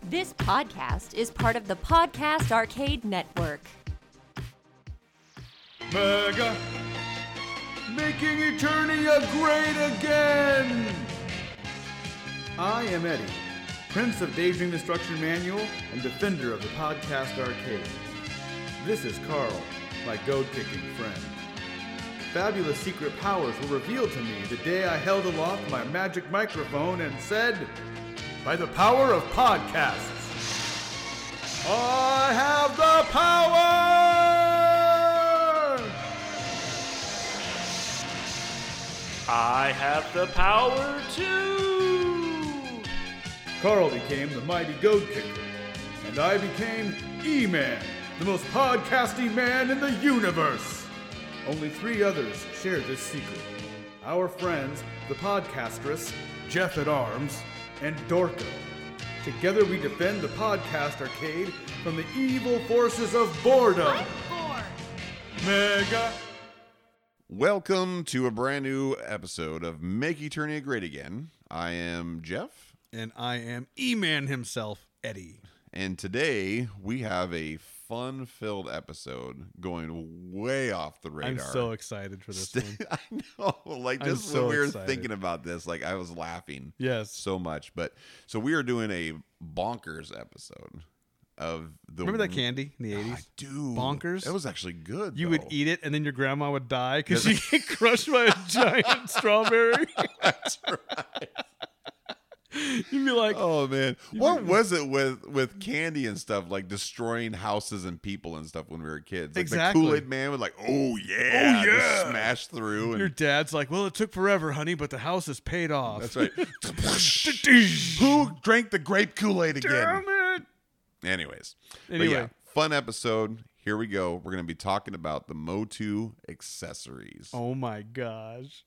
This podcast is part of the Podcast Arcade Network. Mega, making Eternia great again! I am Eddie, Prince of Daydream Destruction Manual and defender of the Podcast Arcade. This is Carl, my goad-kicking friend. Fabulous secret powers were revealed to me the day I held aloft my magic microphone and said, by the power of podcasts, I have the power! I have the power too! Carl became the mighty goad kicker, and I became E-Man, the most podcasty man in the universe. Only 3 others share this secret. Our friends, the podcastress, Jeff at Arms, and Dorko. Together we defend the Podcast Arcade from the evil forces of boredom. Mega. Welcome to a brand new episode of Make Eternia Great Again. I am Jeff. And I am E-Man himself, Eddie. And today we have a fun-filled episode going way off the radar. I'm so excited for this one. I know. Like, I'm just so when we were excited. thinking about this, like, I was laughing Yes. so much. But so we are doing a bonkers episode of the... Remember that candy in the I 80s? do. Bonkers? That was actually good, You though. would eat it and then your grandma would die because you get crushed by a giant strawberry. That's right. You'd be like, Oh man, what was it with candy and stuff, like destroying houses and people and stuff when we were kids? Like Exactly. the Kool-Aid Man would like, oh yeah, just smash through. And your dad's like, well, it took forever, honey, but the house is paid off. that's right. Who drank the grape Kool-Aid again? Damn it. Anyways, but Anyway. yeah, fun episode. Here we go. We're gonna be talking about the Motu accessories. Oh my gosh.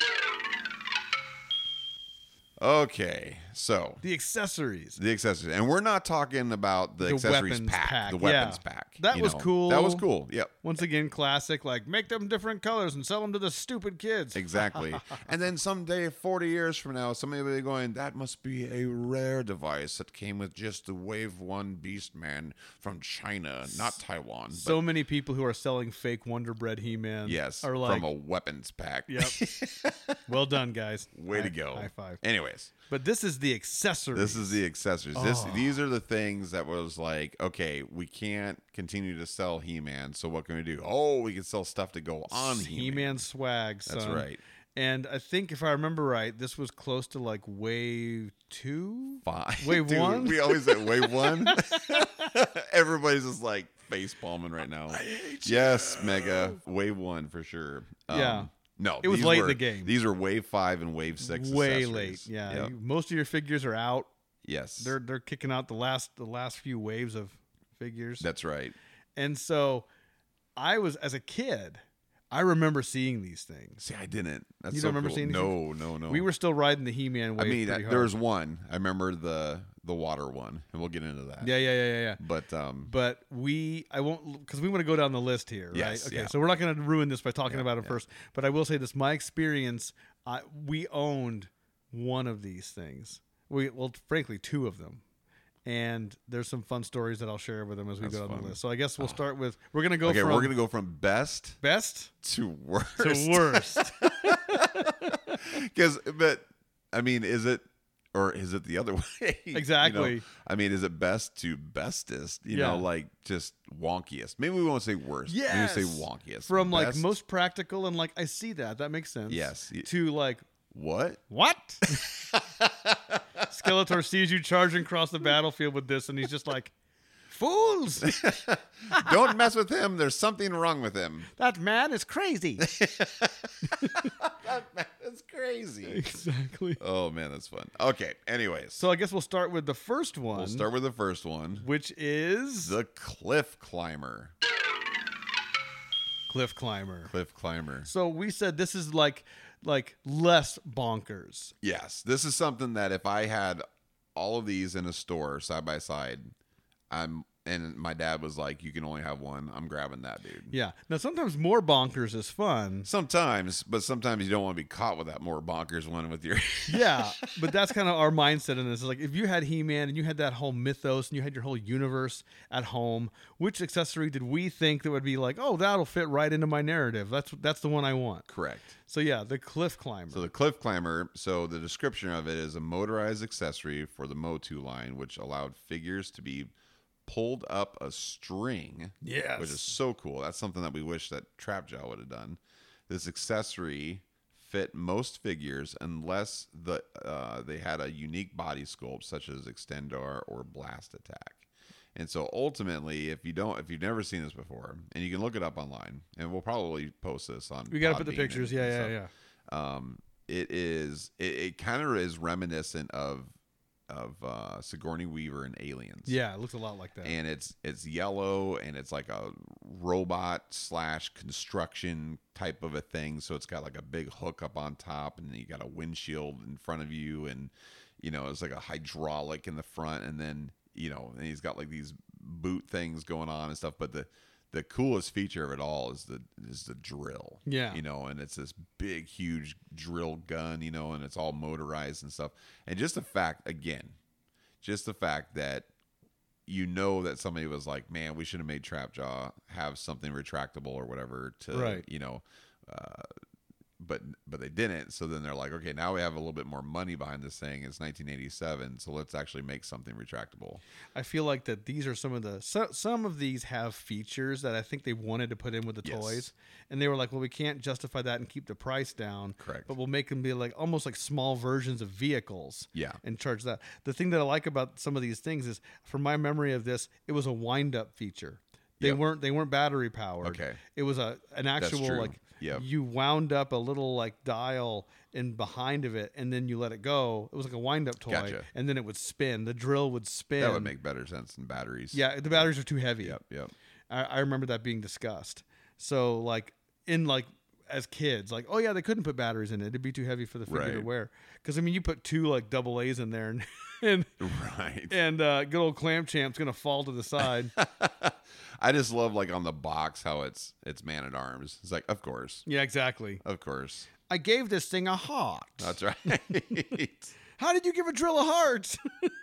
Okay, so The accessories. the accessories, and we're not talking about the accessories weapons pack, the weapons yeah. pack. That you was know. cool. That was cool. Yep. Once again, classic, like, make them different colors and sell them to the stupid kids. Exactly. And then someday, 40 years from now, somebody will be going, that must be a rare device that came with just the Wave 1 Beastman from China, not Taiwan. So many people who are selling fake Wonder Bread He-Man yes, are like, from a weapons pack. yep. Well done, guys. Way to go. High five. Anyways, But this is the accessories. this is the accessories. These are the things that was like, okay, we can't continue to sell He-Man, so what can we do? Oh, we can sell stuff to go on He-Man. He-Man swag, son. That's right. And I think if I remember right, this was close to like wave 2? Fine. Wave Dude, 1? We always say wave 1. Everybody's just like face palming right now. Yes, Mega. Wave 1 for sure. Yeah. No, It was these late in were- the game. These are wave 5 and wave 6 Way accessories. late. Yeah. Yep. Most of your figures are out. Yes. They're kicking out the last few waves of figures. That's right. And so I was, as a kid, I remember seeing these things. See, I didn't. That's You so don't remember cool. seeing these No. We were still riding the He-Man wave I mean, pretty there hard. was one. I remember the water one, and we'll get into that. Yeah. But But I won't, because we want to go down the list here, right? Yes, Okay, yeah. so we're not going to ruin this by talking Yeah, about it yeah. first. But I will say this: my experience, we owned one of these things. Frankly, 2 of them. And there's some fun stories that I'll share with them as we That's go down fun. the list. So I guess we'll start with, we're going to go okay, from we're gonna go from best best to worst. to worst. But I mean, is it the other way? Exactly. You know? I mean, is it best to bestest? You Yeah. know, like just wonkiest. Maybe we won't say worst. Yes. Maybe we say wonkiest. From like Best- most practical and like, I see that. That makes sense. Yes. To like, What? what? Skeletor sees you charging across the battlefield with this, and he's just like, fools! Don't mess with him. There's something wrong with him. That man is crazy. That's crazy. Exactly. Oh man, that's fun. Okay. Anyways, So I guess we'll start with the first one. we'll start with the first one. which is The Cliff Climber. Cliff Climber. Cliff Climber. So we said this is like less bonkers. Yes, this is something that if I had all of these in a store side by side, I'm And my dad was like, "You can only have one. I'm grabbing that, dude." Yeah. Now, sometimes more bonkers is fun. Sometimes, but sometimes you don't want to be caught with that more bonkers one with your. Yeah, but that's kind of our mindset in this. Is like, if you had He-Man and you had that whole mythos and you had your whole universe at home, which accessory did we think that would be like, oh, that'll fit right into my narrative? That's the one I want. Correct. So yeah, the Cliff Climber. So the Cliff Climber. So the description of it is a motorized accessory for the Motu line, which allowed figures to be pulled up a string. Yes. Which is so cool. That's something that we wish that Trapjaw would have done. This accessory fit most figures unless they had a unique body sculpt such as Extendar or Blast Attack. And so ultimately, if you've never seen this before, and you can look it up online, and we'll probably post this on. We got to put the Podbean pictures. and Yeah. It kind of is reminiscent of Sigourney Weaver and Aliens. Yeah, it looks a lot like that. And it's yellow, and it's like a robot / construction type of a thing. So it's got like a big hook up on top, and then you got a windshield in front of you, and it's like a hydraulic in the front, and then and he's got like these boot things going on and stuff. But the coolest feature of it all is the drill. Yeah. And it's this big, huge drill gun, and it's all motorized and stuff. And just the fact that that somebody was like, man, we should have made Trapjaw have something retractable or whatever to, right. But they didn't. So then they're like, okay, now we have a little bit more money behind this thing. It's 1987, so let's actually make something retractable. I feel like that these are some of these have features that I think they wanted to put in with the toys, and they were like, well, we can't justify that and keep the price down. Correct. But we'll make them be like almost like small versions of vehicles. Yeah. And charge that. The thing that I like about some of these things is, from my memory of this, it was a wind-up feature. They weren't battery powered. Okay. It was an actual true. like. Yep. You wound up a little like dial in behind of it, and then you let it go. It was like a wind-up toy, Gotcha. and then it would spin. The drill would spin. That would make better sense than batteries. Yeah, the batteries are too heavy. Yep. I remember that being discussed. So like as kids, like, oh yeah, they couldn't put batteries in it. It'd be too heavy for the figure to Right. wear. Because I mean, you put two like double A's in there, and Right. and good old Clamp Champ's gonna fall to the side. I just love like on the box how it's Man at Arms. It's like, of course. Yeah, exactly. Of course. I gave this thing a heart. That's right. How did you give a drill a heart?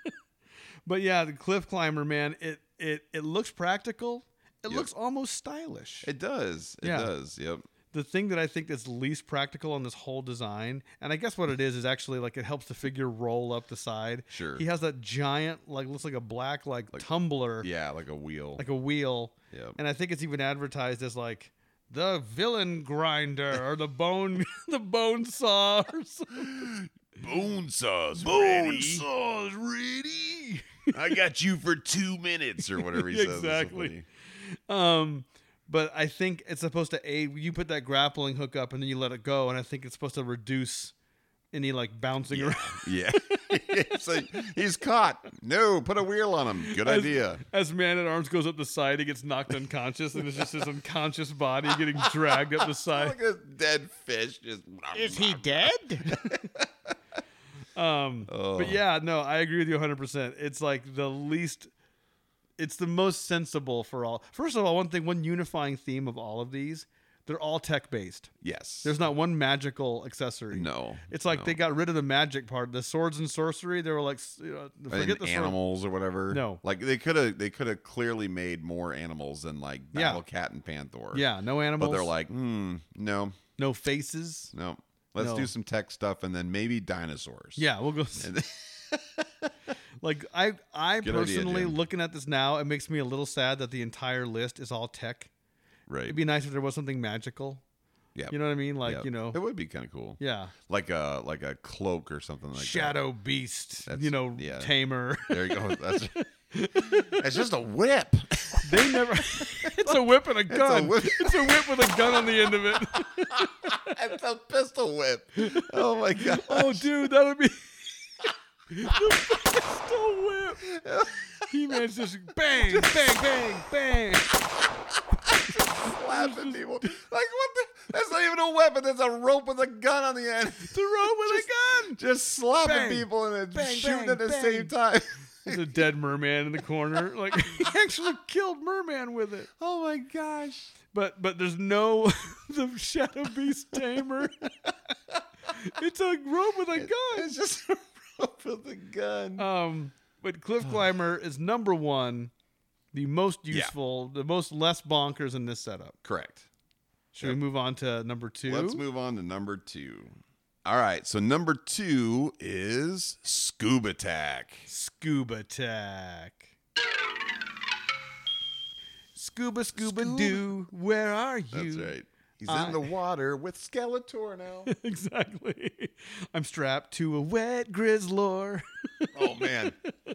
But yeah, the Cliff Climber, man, it looks practical. It looks almost stylish. It does. It Yeah. does. Yep. The thing that I think that's least practical on this whole design, and I guess what it is actually like it helps the figure roll up the side. Sure. He has that giant, like looks like a black like tumbler, Yeah, like a wheel. like a wheel. Yep. And I think it's even advertised as like the villain grinder or the bone saw or something. Bone saw's Saw's ready. I got you for 2 minutes or whatever he says. It's so Exactly. funny. But I think it's supposed to aid. You put that grappling hook up and then you let it go, and I think it's supposed to reduce any like bouncing around. Yeah. It's like, he's caught. No, put a wheel on him. Good idea. As Man at Arms goes up the side, he gets knocked unconscious, and it's just his unconscious body getting dragged up the side. Like a dead fish. Just Is he dead? But yeah, no, I agree with you 100%. It's like the least. It's the most sensible for all. First of all, one unifying theme of all of these, they're all tech based. Yes. There's not one magical accessory. No. It's like no. they got rid of the magic part. The swords and sorcery, they were like, forget the sword. Animals or whatever. No. Like they could have clearly made more animals than like Battle Cat and Panther. Yeah, no animals. But they're like, no. no faces. No. Let's No. do some tech stuff and then maybe dinosaurs. Yeah, we'll go. Like I Good personally, idea, Jim. looking at this now, it makes me a little sad that the entire list is all tech. Right. It'd be nice if there was something magical. Yeah. You know what I mean? Like, Yep. It would be kind of cool. yeah. Like a cloak or something like Shadow Beast, That's- yeah. tamer. that. There you go. That's it's just a whip. They never. It's a whip and a gun. whip. It's a whip with a gun on the end of it. It's a pistol whip. Oh my god. Oh, dude, that would be the pistol whip. He-Man's just bang, bang, bang, bang. Slapping people. Like what the? That's not even a weapon. That's a rope with a gun on the end. The rope with a gun. Just slapping Bang. people and then Bang, shooting bang, at the bang. same time. There's a dead merman in the corner. Like he actually killed merman with it. Oh my gosh. But there's no the Shadow Beast tamer. It's a rope with a gun. It's just a rope with a gun. But Cliff Climber is number one, the most useful, the most less bonkers in this setup. Correct. Should we move on to number 2? Let's move on to number 2. All right, so number 2 is Scuba Tack. Scuba Tack. Scuba Doo, where are you? That's right. He's in the water with Skeletor now. Exactly. I'm strapped to a wet grizzlor. Oh, man.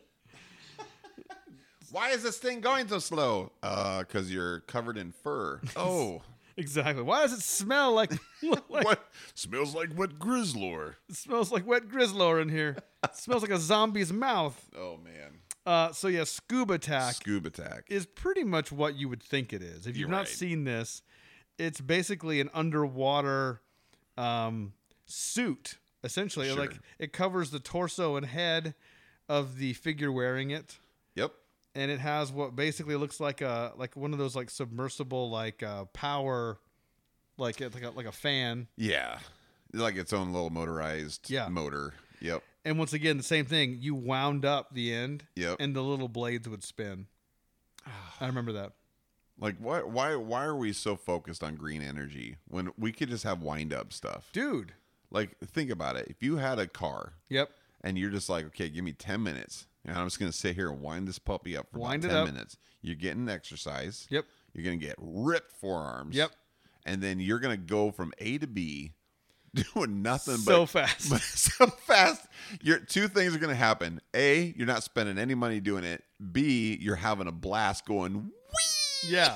Why is this thing going so slow? Because you're covered in fur. Oh. Exactly. Why does it smell like What? Smells like wet grizzlor. It smells like wet grizzlor in here. It smells like a zombie's mouth. Oh, man. So yeah, Scuba Tack Scuba Tack. is pretty much what you would think it is. If you've You're not right. seen this, it's basically an underwater suit, essentially. Sure. Like it covers the torso and head of the figure wearing it, Yep. and it has what basically looks like one of those like submersible power, like a fan. Yeah. Like its own little motorized motor. Yep. And once again, the same thing. You wound up the end, Yep. and the little blades would spin. I remember that. Like, why are we so focused on green energy when we could just have wind-up stuff? Dude. Like, think about it. If you had a car Yep. and you're just like, okay, give me 10 minutes, and I'm just going to sit here and wind this puppy up for Wind about it 10 up. minutes. You're getting exercise. You're You're going to get ripped forearms. Yep. And then you're going to go from A to B doing nothing So but fast. But so fast. Two things are going to happen. A, you're not spending any money doing it. B, you're having a blast going, whee! Yeah.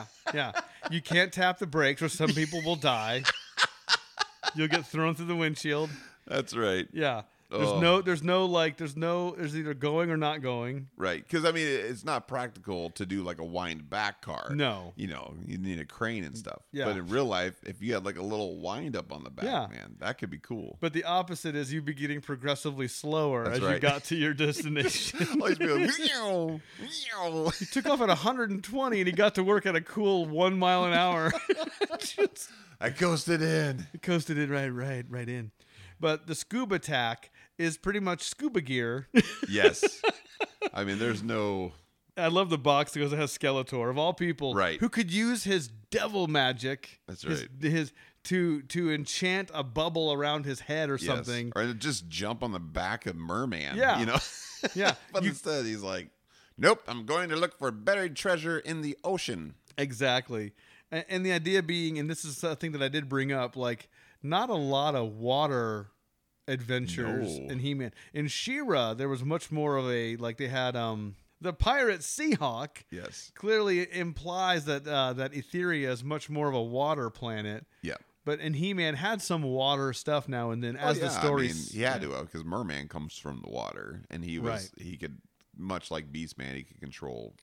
You can't tap the brakes or some people will die. You'll get thrown through the windshield. That's right. Yeah. Oh. There's either going or not going. Right. Because, I mean, it's not practical to do like a wind back car. No. You know, you need a crane and stuff. Yeah. But in real life, if you had like a little wind up on the back, Yeah. man, that could be cool. But the opposite is you'd be getting progressively slower That's as you right. got to your destination. Always be like, meow, meow. He took off at 120 and he got to work at a cool 1 mile an hour. Just I coasted in. coasted it right in. But the Scuba Tack is pretty much scuba gear. Yes. I mean, there's no. I love the box because it has Skeletor of all people, Right. who could use his devil magic. That's his- right. His to enchant a bubble around his head or Yes. something. Or just jump on the back of Merman. Yeah. You know? Yeah, But instead, he's like, nope, I'm going to look for buried treasure in the ocean. Exactly. And the idea being, and this is a thing that I did bring up, like not a lot of water adventures No. in He-Man. In She-Ra, there was much more of a, like they had the pirate Seahawk. Yes. Clearly implies that that Etheria is much more of a water planet. Yeah. But in He-Man had some water stuff now and then as the story. I mean, he had to because Merman comes from the water, and he was he could, much like Beastman, he could control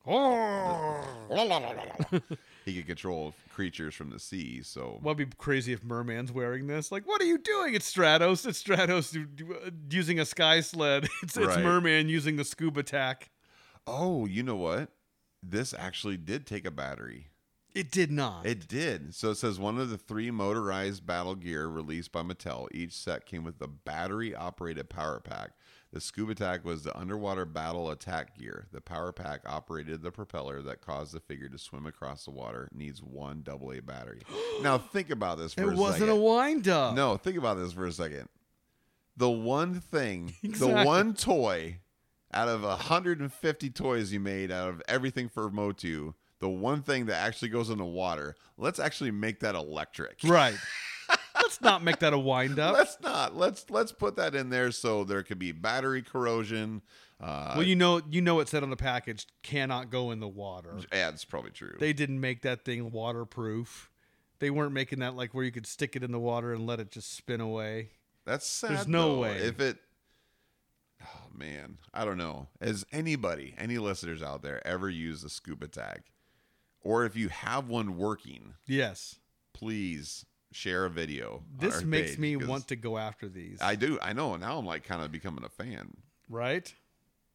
he could control creatures from the sea. So What'd be crazy if Merman's wearing this? Like, what are you doing? It's Stratos. It's Stratos using a sky sled. It's Right. Merman using the Scuba Tack. oh, you know what? This actually did take a battery. It did not. It did. So it says one of the 3 motorized battle gear released by Mattel. Each set came with a battery-operated power pack. The Scuba Tack was the underwater battle attack gear. The power pack operated the propeller that caused the figure to swim across the water. It needs 1 AA battery. Now think about this for a it second. wasn't a wind-up. No, think about this for a second. The one thing, Exactly. the one toy out of 150 toys you made out of everything for Motu, the one thing that actually goes in the water, let's actually make that electric. Right. Let's not make that a wind-up. Let's not. Let's put that in there so there could be battery corrosion. Well, you know it said on the package, cannot go in the water. Yeah, that's probably true. They didn't make that thing waterproof. They weren't making that like where you could stick it in the water and let it just spin away. That's sad. There's no though. way. If it, oh man, I don't know. Has anybody, any listeners out there, ever used a Scuba Tack, or if you have one working, Yes. please share a video. on This our makes page, me 'cause want to go after these. I do. I know. Now I'm like kind of becoming a fan. Right?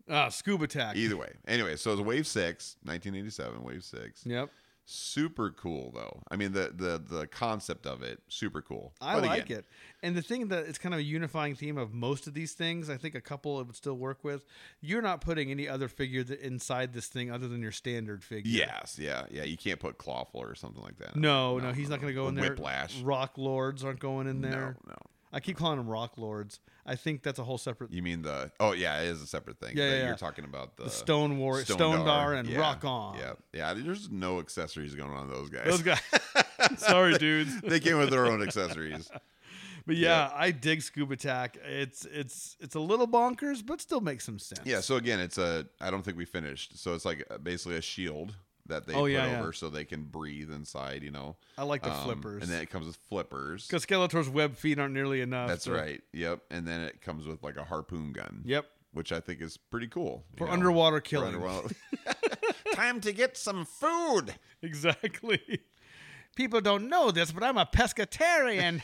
Scuba Tack. Either way. Anyway, so it's Wave 6, 1987, Wave 6. Yep. Super cool, though. I mean, the concept of it, super cool. I like it. And the thing that it's kind of a unifying theme of most of these things, I think a couple it would still work with. You're not putting any other figure inside this thing other than your standard figure. Yes, yeah. You can't put Clawful or something like that. No, he's not going to go in there. Whiplash. Rock Lords aren't going in there. No. I keep calling them Rock Lords. I think that's a whole separate. You mean the? Oh yeah, it is a separate thing. Yeah. You're talking about the Stone Dar and Rock On. Yeah. There's no accessories going on those guys. Those guys. Sorry, dudes. They came with their own accessories. But yeah, I dig Scuba Tack. It's a little bonkers, but still makes some sense. Yeah. So again, I don't think we finished. So it's like basically a shield that they put over so they can breathe inside. I like the flippers. And then it comes with flippers. Because Skeletor's web feet aren't nearly enough. That's right. Yep. And then it comes with like a harpoon gun. Yep. Which I think is pretty cool. For underwater killing. Time to get some food. Exactly. People don't know this, but I'm a pescatarian.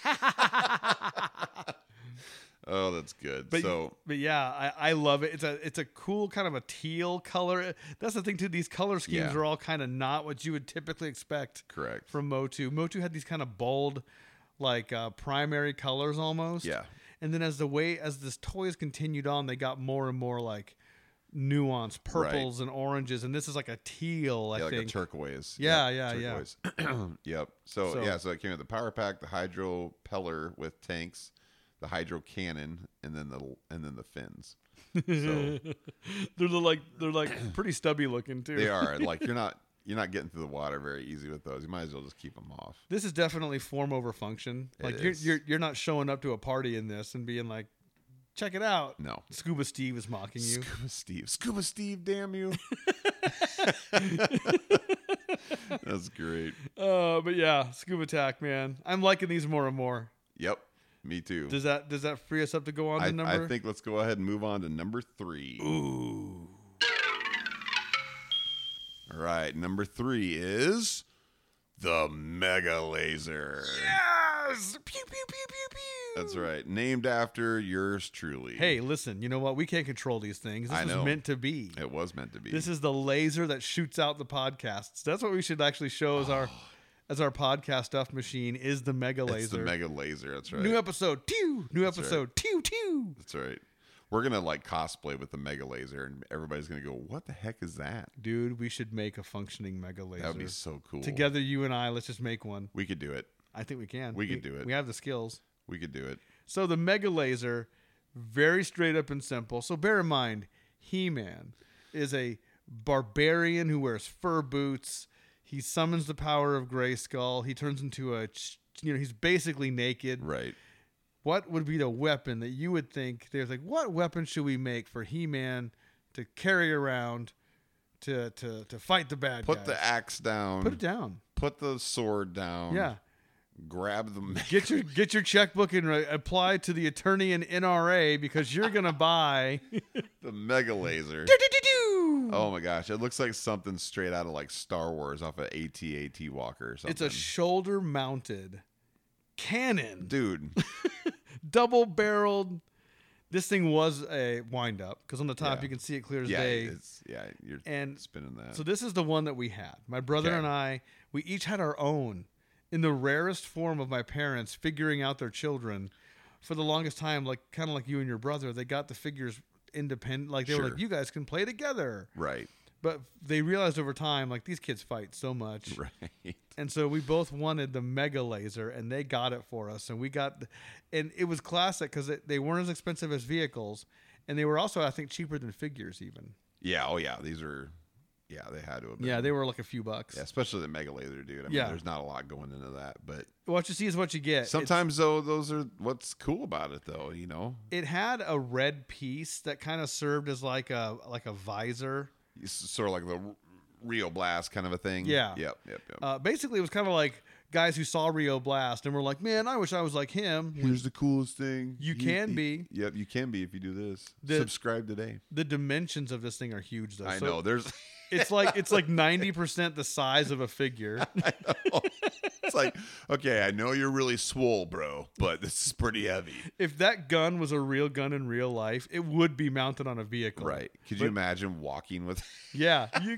Oh, that's good. But yeah, I love it. It's a cool kind of a teal color. That's the thing too. These color schemes are all kind of not what you would typically expect. Correct. From Motu. Motu had these kind of bold, like primary colors almost. Yeah. And then as this toys continued on, they got more and more like nuanced purples and oranges, and this is like a teal. I think like a turquoise. Yeah. Yep. So it came with the power pack, the hydro peller with tanks, the hydro cannon, and then the fins. So they're like pretty stubby looking too. They are. Like you're not getting through the water very easy with those. You might as well just keep them off. This is definitely form over function. Like you're not showing up to a party in this and being like, check it out. No. Scuba Steve is mocking you. Scuba Steve, damn you. That's great. But yeah, Scuba Tack, man. I'm liking these more and more. Yep. Me too. Does that free us up to go on to number? I think let's go ahead and move on to number 3. Ooh. All right, number 3 is the Mega Laser. Yes! Pew, pew, pew, pew, pew. That's right. Named after yours truly. Hey, listen, you know what? We can't control these things. This was meant to be. It was meant to be. This is the laser that shoots out the podcasts. That's what we should actually show as our podcast stuff machine is the Mega Laser. It's the Mega Laser. That's right. New episode 2. New episode 2. That's right. We're going to like cosplay with the Mega Laser and everybody's going to go, what the heck is that? Dude, we should make a functioning Mega Laser. That would be so cool. Together, you and I, let's just make one. We could do it. I think we can. We could do it. We have the skills. We could do it. So the Mega Laser, very straight up and simple. So bear in mind, He-Man is a barbarian who wears fur boots. He summons the power of Grayskull. He turns into he's basically naked. Right. What would be the weapon that you would think, there's like, what weapon should we make for He-Man to carry around to fight the bad guys? Put the axe down. Put it down. Put the sword down. Yeah. Grab the get your checkbook and apply to the attorney in NRA because you're gonna buy the Mega Laser. Oh my gosh, it looks like something straight out of like Star Wars off of AT-AT Walker or something. It's a shoulder mounted cannon, dude. Double-barreled. This thing was a wind-up because on the top you can see it clear as day. You're spinning that. So this is the one that we had. My brother and I, we each had our own. In the rarest form of my parents figuring out their children, for the longest time, like kind of like you and your brother, they got the figures independent. Like they were like, you guys can play together. Right. But they realized over time, like these kids fight so much. Right. And so we both wanted the Mega Laser, and they got it for us. And and it was classic because they weren't as expensive as vehicles, and they were also, I think, cheaper than figures even. Yeah. Oh yeah. These are. Yeah, they had to have been. Yeah, they were like a few bucks. Yeah, especially the Mega Laser, dude. I mean, there's not a lot going into that, but what you see is what you get. Sometimes though, those are what's cool about it, though. It had a red piece that kind of served as like a visor, sort of like the Rio Blast kind of a thing. Yeah. Yep. Basically, it was kind of like guys who saw Rio Blast and were like, "Man, I wish I was like him." Here's the coolest thing. You can be. Yep, you can be if you do this. Subscribe today. The dimensions of this thing are huge, though. I know. There's. It's like 90% the size of a figure. I know. It's like, okay, I know you're really swole, bro, but this is pretty heavy. If that gun was a real gun in real life, it would be mounted on a vehicle. Right. Could you imagine walking with Yeah. You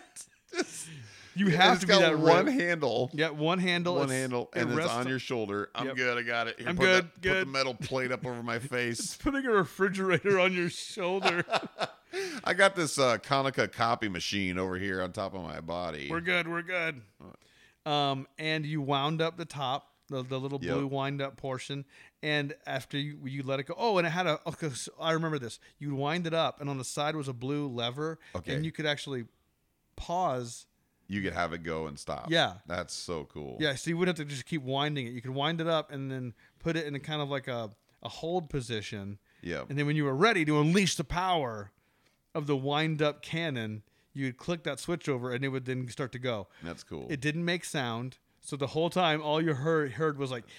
It's have to be got that one ripped. handle. Yeah, one handle. One handle, and it's rests on your shoulder. I'm Yep. good. I got it. Here, I'm put good, Put good. the metal plate up over my face. Putting a refrigerator on your shoulder. I got this Konica copy machine over here on top of my body. We're good. We're good. And you wound up the top, the little Yep. blue wind up portion. And after you let it go, oh, and it had okay, so I remember this. You wind it up, and on the side was a blue lever, Okay. and you could actually pause. You could have it go and stop. Yeah. That's so cool. Yeah, so you wouldn't have to just keep winding it. You could wind it up and then put it in a kind of like a hold position. Yep. And then when you were ready to unleash the power of the wind up cannon, you would click that switch over and it would then start to go. That's cool. It didn't make sound. So the whole time, all you heard was like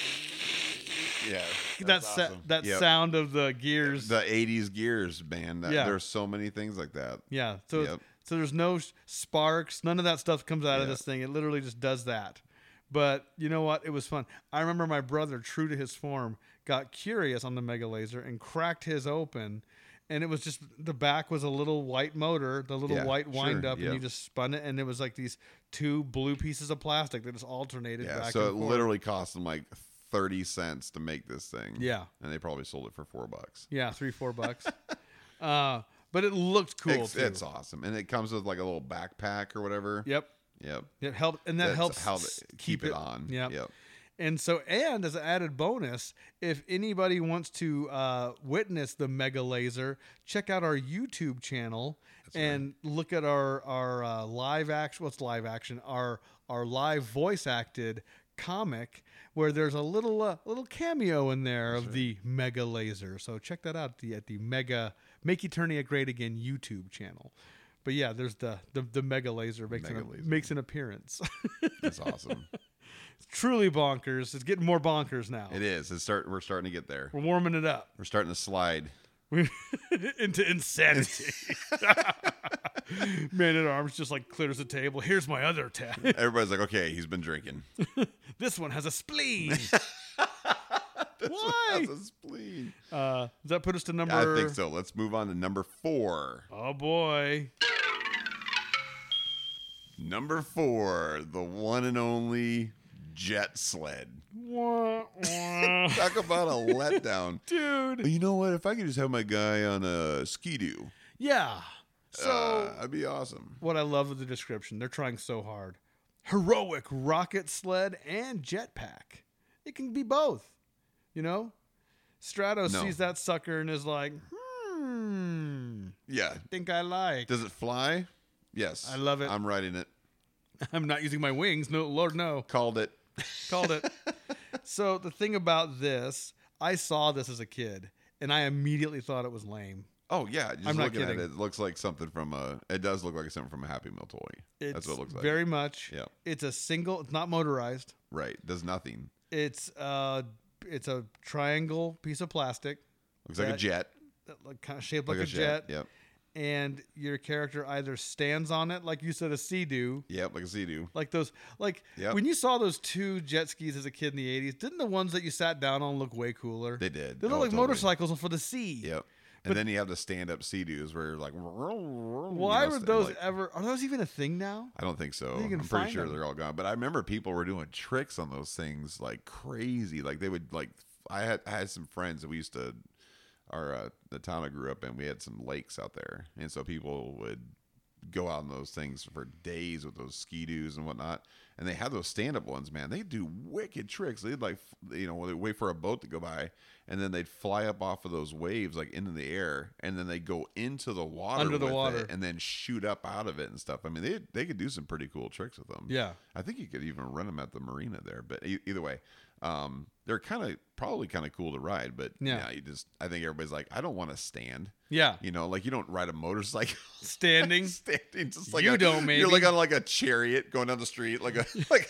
yeah. that awesome. that Yep. sound of the gears. The 80s gears, man. Yeah. There's so many things like that. Yeah. So Yep. so there's no sparks. None of that stuff comes out of Yeah. this thing. It literally just does that. But you know what? It was fun. I remember my brother, true to his form, got curious on the Mega Laser and cracked his open. And it was just the back was a little white motor, the little Yeah, white wind sure, up, and yeah. you just spun it, and it was like these two blue pieces of plastic that just alternated Yeah. back So it and forth. literally cost them like 30 cents to make this thing. Yeah. And they probably sold it for $4. Yeah, $3-4. But it looked cool too. It's awesome. And it comes with like a little backpack or whatever. Yep. Yep. It helped, and that That's helps how to keep it on. Yep. Yep. And so, and as an added bonus, if anybody wants to witness the Mega Laser, check out our YouTube channel and look at our live action. What's live action? Our live voice acted comic where there's a little cameo in there of the Mega Laser. So check that out at the Mega Make Eternia Great Again YouTube channel. But yeah, there's the Mega Laser makes an appearance. It's awesome. It's truly bonkers. It's getting more bonkers now. It is. We're starting to get there. We're warming it up We're starting to slide. into insanity. Man at Arms just like clears the table. Here's my other tab. Everybody's like, okay, he's been drinking. This one has a spleen. This Why? one has a spleen. Does that put us to number? I think so. Let's move on to number 4. Oh boy. Number 4, the one and only Jet Sled. Wah, wah. Talk about a letdown. Dude. You know what? If I could just have my guy on a Ski-Doo, Yeah. So that'd be awesome. what I love is the description. They're trying so hard. Heroic rocket sled and jetpack. It can be both. You know? Stratos No. sees that sucker and is like, Yeah. think I like. Does it fly? Yes. I love it. I'm riding it. I'm not using my wings. No, Lord, no. Called it. Called it. So the thing about this, I saw this as a kid, and I immediately thought it was lame. Oh, yeah. Just I'm not looking at kidding. it, it looks like something from it does look like something from a Happy Meal toy. That's what it looks like. Very much. Yeah. It's a single. It's not motorized. Right. Does nothing. It's a triangle piece of plastic, Looks like a That- jet. like kind of shaped like a jet. Yep. And your character either stands on it, like you said, a Sea-Doo. Yep. Like a Sea-Doo. Like those, like Yep. when you saw those two jet skis as a kid in the '80s, didn't the ones that you sat down on look way cooler? They did. They look Oh, like totally. motorcycles for the sea. Yep. And then you have the stand-up Sea-Doos where you're like, Why were those ever? Are those even a thing now? I don't think so. You can I'm pretty find sure them. they're all gone. But I remember people were doing tricks on those things like crazy. Like they would like. I had some friends that we used to. The town I grew up in, we had some lakes out there, and so people would go out on those things for days with those Ski-Doos and whatnot. And they had those stand-up ones, man. They do wicked tricks. They'd like, they'd wait for a boat to go by, and then they'd fly up off of those waves like into the air, and then they'd go into the water Under the with water. it and then shoot up out of it and stuff. I mean, they could do some pretty cool tricks with them. Yeah. I think you could even run them at the marina there. But either way, they're probably kind of cool to ride. But Yeah. I think everybody's like, I don't want to stand. Yeah. You know, like you don't ride a motorcycle Standing. standing, just like You don't, maybe. you're like on like a chariot going down the street, like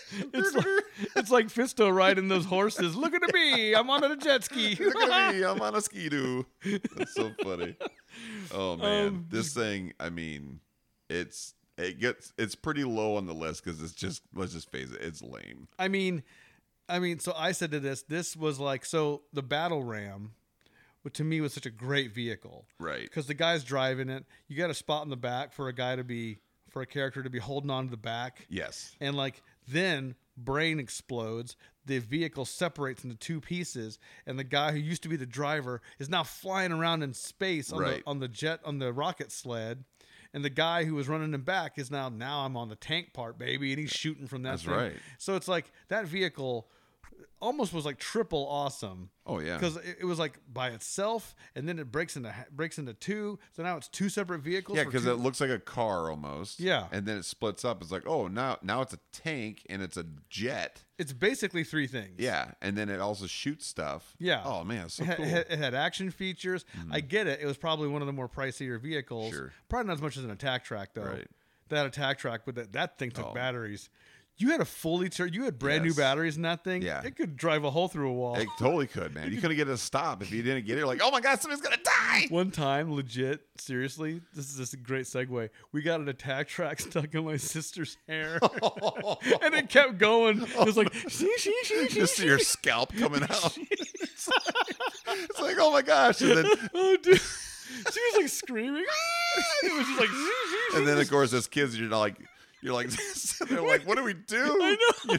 It's like Fisto riding those horses. Look at me. I'm on a jet ski. look at me, I'm on a Ski-Doo. That's so funny. Oh man, this thing. I mean, it's it's pretty low on the list because it's just, let's just face it, it's lame. I mean, so I said to this was like, so the Battle Ram, which to me was such a great vehicle. Right. Because the guy's driving it. You got a spot in the back for a character to be holding on to the back. Yes. And like, then brain explodes. The vehicle separates into two pieces. And the guy who used to be the driver is now flying around in space on Right. the rocket sled. And the guy who was running him back is now I'm on the tank part, baby. And he's shooting from that That's thing. right. So it's like that vehicle almost was like triple awesome. Oh, yeah. Because it was like by itself, and then it breaks into two. So now it's two separate vehicles. Yeah, for because two- it looks like a car almost. Yeah. And then it splits up. It's like, oh, now it's a tank and it's a jet. it's basically three things. Yeah. And then it also shoots stuff. Yeah. Oh, man, it's so It cool. had action features. I get it. It was probably one of the more pricier vehicles. Sure. Probably not as much as an attack track though. Right. That attack track with that thing took Oh. batteries. You had you had brand new Yes. batteries in that thing. Yeah. It could drive a hole through a wall. It totally could, man. You couldn't get it to stop if you didn't get it. You're like, oh my God, somebody's going to die. One time, legit, seriously, this is just a great segue. We got an attack track stuck in my sister's hair, and it kept going. It was like, Just see your scalp coming out. It's like, oh my gosh. And then, oh, dude, she was like screaming. It was just like, and then of course, as kids, you're like, they're like, what do we do? I know.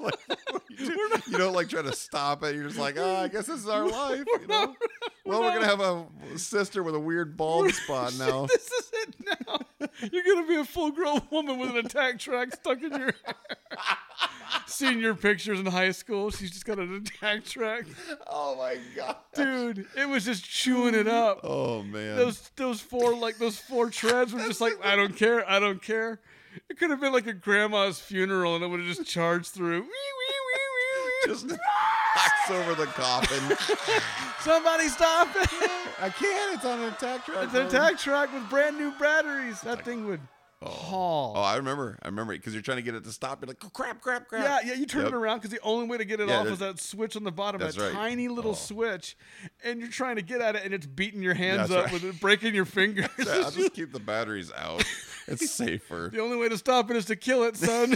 You don't like try to stop it. You're just like, oh, I guess this is our life. You know? Well, we're gonna have a sister with a weird bald spot now. This is it now. You're gonna be a full-grown woman with an attack track stuck in your hair. Seen your pictures in high school. She's just got an attack track. Oh my God, Dude, it was just chewing it up. Oh man. Those four treads were just like, I don't care. It could have been like a grandma's funeral, and it would have just charged through. Just knocks over the coffin. Somebody stop it! I can't. It's on an attack track. It's an attack track with brand new batteries. That thing would haul. Oh, I remember because you're trying to get it to stop. You're like, oh, crap. Yeah, you turn Yep. it around because the only way to get it Yeah, off is that switch on the bottom, that's that right. tiny little switch, and you're trying to get at it, and it's beating your hands That's up right. with it, breaking your fingers. I'll just keep the batteries out. It's safer. The only way to stop it is to kill it, son.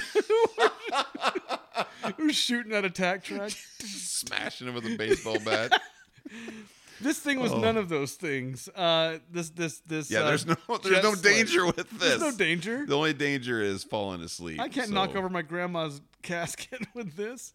We're shooting that attack track. Smashing him with a baseball bat. This thing was none of those things. This. Yeah, there's no jet sled. danger with this. There's no danger. The only danger is falling asleep. I can't so- knock over my grandma's casket with this.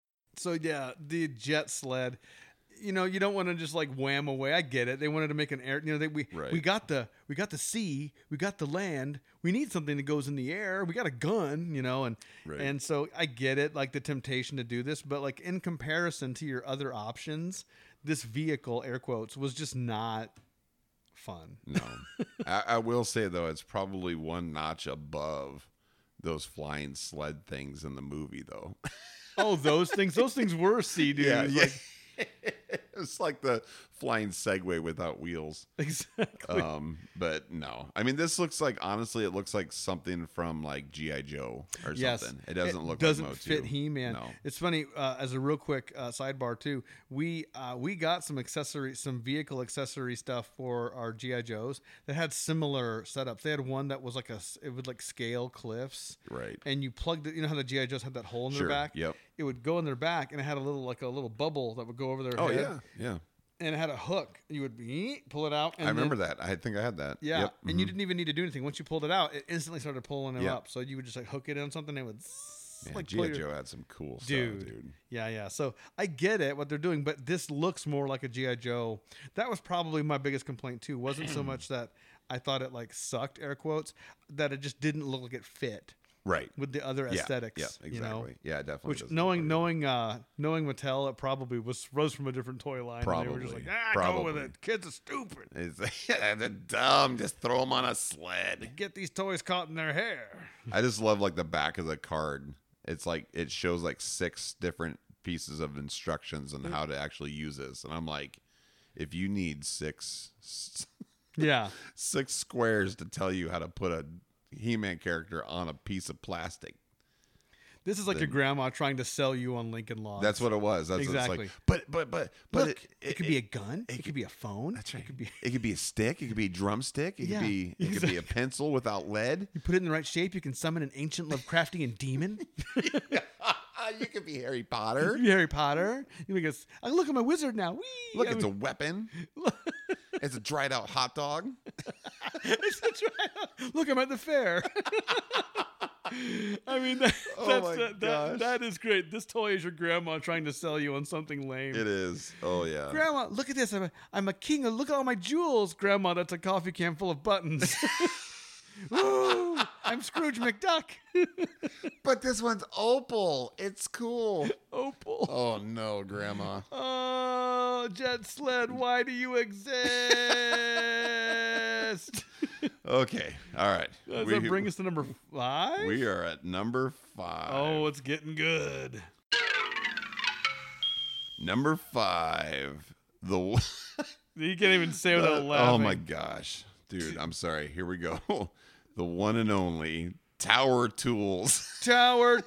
So yeah, the jet sled. You know, you don't want to just like wham away. I get it. They wanted to make an air. You know, we Right. got the sea, we got the land. We need something that goes in the air. We got a gun, you know, and Right. and so I get it, like the temptation to do this, but like in comparison to your other options, this vehicle, air quotes, was just not fun. No. I will say though, it's probably one notch above those flying sled things in the movie though. Oh, those things were sea, dude. It was yeah. like- It's like the flying Segway without wheels. exactly. But no, I mean, this looks like, honestly, it looks like something from like G.I. Joe or Yes, something. It doesn't look doesn't like Motu. fit He-Man. No. It's funny. As a real quick sidebar too, we got some vehicle accessory stuff for our GI Joes that had similar setups. They had one that was like it would like scale cliffs, Right. and you plugged it. You know how the GI Joes had that hole in Sure, their back? yep. It would go in their back, and it had a little bubble that would go over their Oh, head. yeah. And it had a hook. You would pull it out. And I remember then- that. I think I had that. Yeah, Yep. and you didn't even need to do anything. Once you pulled it out, it instantly started pulling them Yeah. up. So you would just like hook it on something, and it would Man, like G.I. pull your- Joe had some cool Dude. stuff, dude. Yeah. So I get it, what they're doing, but this looks more like a G.I. Joe. That was probably my biggest complaint too. Wasn't so much that I thought it like sucked, air quotes, that it just didn't look like it fit Right. with the other Yeah, aesthetics. Yeah, exactly. You know? Yeah, definitely. Which doesn't knowing look knowing Mattel, it probably rose from a different toy line. And they were just Probably. like, go with Probably. it. Kids are stupid. It's they're dumb. Just throw them on a sled. Get these toys caught in their hair. I just love like the back of the card. It's like it shows like 6 different pieces of instructions on how to actually use this, and I'm like, if you need 6 Yeah. squares to tell you how to put a He-Man character on a piece of plastic, This is like your grandma trying to sell you on Lincoln Logs. That's what it was. That's exactly. What it's like. But Look, it could be a gun. It could be a phone. That's right. It could be a stick. It could be a drumstick. It Yeah, could be exactly. a pencil without lead. You put it in the right shape, you can summon an ancient Lovecraftian demon. You could be Harry Potter. You Harry Potter. You make us. I look at my wizard now. Whee! Look, it's a weapon. It's a dried out hot dog. Look, I'm at the fair. I mean, that is great. This toy is your grandma trying to sell you on something lame. It is. Oh yeah. Grandma, look at this. I'm a king. Look at all my jewels. Grandma, that's a coffee can full of buttons. Ooh, I'm Scrooge McDuck. But this one's opal. It's cool. Opal. Oh no, Grandma. Oh, Jet Sled, why do you exist? Okay. All right. Does that bring us to number 5? We are at number 5. Oh, it's getting good. Number 5. You can't even say without laughing. Oh my gosh. Dude, I'm sorry. Here we go. The one and only Tower Tools. Tower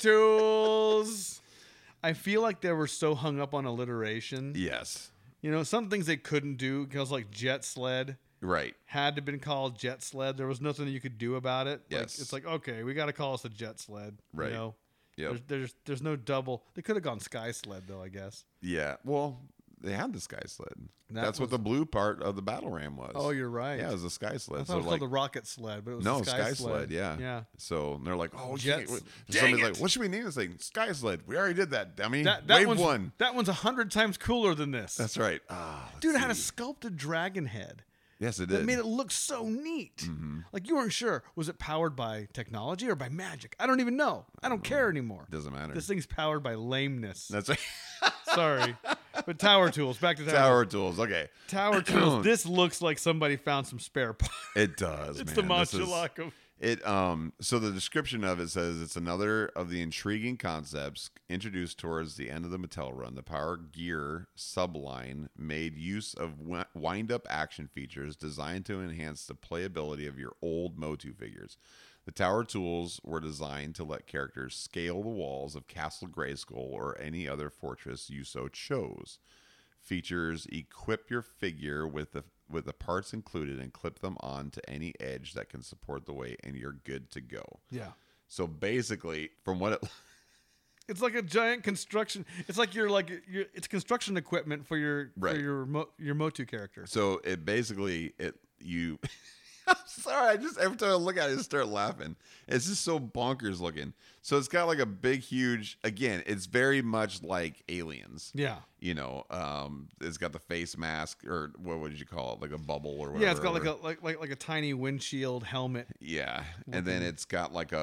Tools. I feel like they were so hung up on alliteration. Yes. You know, some things they couldn't do because like Jet Sled Right. had to have been called Jet Sled. There was nothing that you could do about it. Yes. Like, it's like, okay, we got to call us a Jet Sled. Right. You know? Yep. There's no double. They could have gone Sky Sled though, I guess. Yeah. Well, they had the Sky Sled. That That's what was- the blue part of the battle ram was. Oh, you're right. Yeah, it was a Sky Sled. I thought it was called the Rocket Sled, but it was no, the Sky Sled. Yeah. Yeah. So they're like, oh, Jets. somebody's like, what should we name this thing? Sky Sled. We already did that, dummy. That Wave one's, one. That one's 100 times cooler than this. That's right. Ah, let's Dude, it had a see. sculpted dragon head. Yes, it That did. made it look so neat. Like you weren't sure. Was it powered by technology or by magic? I don't even know. I don't care anymore. Doesn't matter. This thing's powered by lameness. That's right. Sorry. But Tower Tools. Back to Tower Tools. Okay. Tower Tools. This looks like somebody found some spare parts. It does. It's man. the This is- Machalock of... It so the description of it says it's another of the intriguing concepts introduced towards the end of the Mattel run. The Power Gear subline made use of wind-up action features designed to enhance the playability of your old Motu figures. The Tower Tools were designed to let characters scale the walls of Castle Grayskull or any other fortress you so chose. Features equip your figure with the parts included and clip them onto any edge that can support the weight, and you're good to go. Yeah. So basically, from what it It's like a giant construction. It's like it's construction equipment for your Right. your Motu character. so it basically you I'm sorry, every time I look at it, I just start laughing. It's just so bonkers looking. So it's got like a big, huge. Again, it's very much like Aliens. Yeah. You know, it's got the face mask, or what would you call it, like a bubble or whatever. Yeah, it's got like a tiny windshield helmet. Yeah, and then it's got like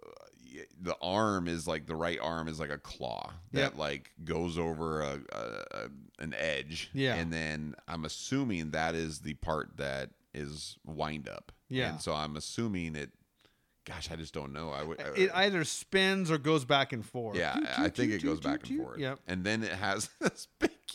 the arm is like the right arm is like a claw that Yep. like goes over an edge. Yeah. and then I'm assuming that is the part that is wind up. Yeah. and so I'm assuming it. Gosh, I just don't know. It either spins or goes back and forth. Yeah, I think it goes back and forth. Yep. And then it has this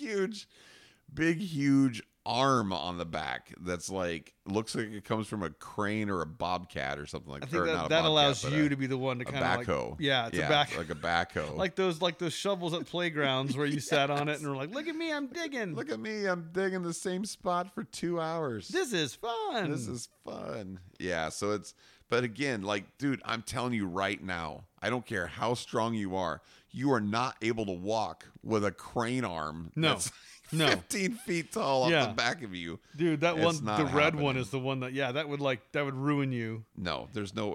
big, huge arm on the back that's like looks like it comes from a crane or a bobcat or something like I that. think Or not a that bobcat, allows but you to be the one to a kind of backhoe. like, yeah, it's a backhoe. like a backhoe. like those shovels at playgrounds where you sat on it and were like, look at me, I'm digging. Look at me, I'm digging the same spot for 2 hours. This is fun. This is fun. Yeah, so but again, like, dude, I'm telling you right now, I don't care how strong you are not able to walk with a crane arm. No. That's No. 15 feet tall off Yeah. the back of you. Dude, that It's one, not the red one happening. is the one that would ruin you. No, there's no.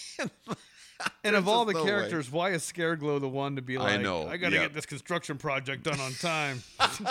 And of all the just no way. characters, why is Scareglow the one to be like, I know, gotta yeah. get this construction project done on time.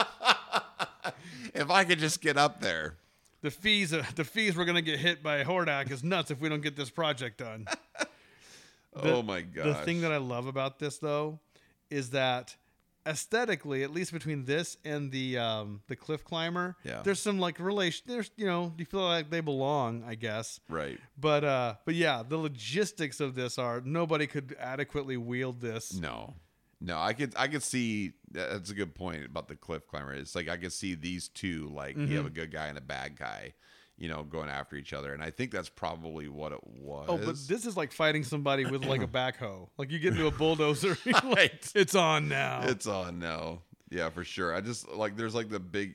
If I could just get up there. the fees we're gonna get hit by Hordak is nuts if we don't get this project done. Oh my god. The thing that I love about this though is that aesthetically, at least between this and the Cliff Climber, Yeah. there's some like relation. There's you feel like they belong, I guess. Right. But yeah, the logistics of this are nobody could adequately wield this. No, I could see. That's a good point about the Cliff Climber. It's like I could see these two, like you have a good guy and a bad guy, going after each other. And I think that's probably what it was. Oh, but this is like fighting somebody with like a backhoe. Like you get into a bulldozer, you're like, Right. it's on now. It's on now. Yeah, for sure. I just like there's like the big